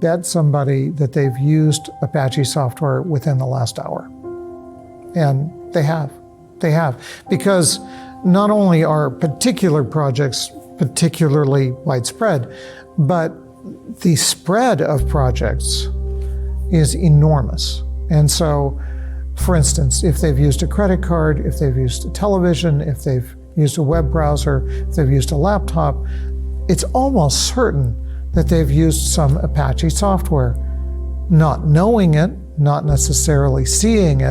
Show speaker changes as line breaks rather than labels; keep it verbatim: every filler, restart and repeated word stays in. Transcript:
bet somebody that they've used Apache software within the last hour. And they have. They have. Because not only are particular projects particularly widespread, but the spread of projects is enormous. And so, for instance, if they've used a credit card, if they've used a television, if they've used a web browser, if they've used a laptop, it's almost certain that they've used some Apache software, not knowing it, not necessarily seeing it.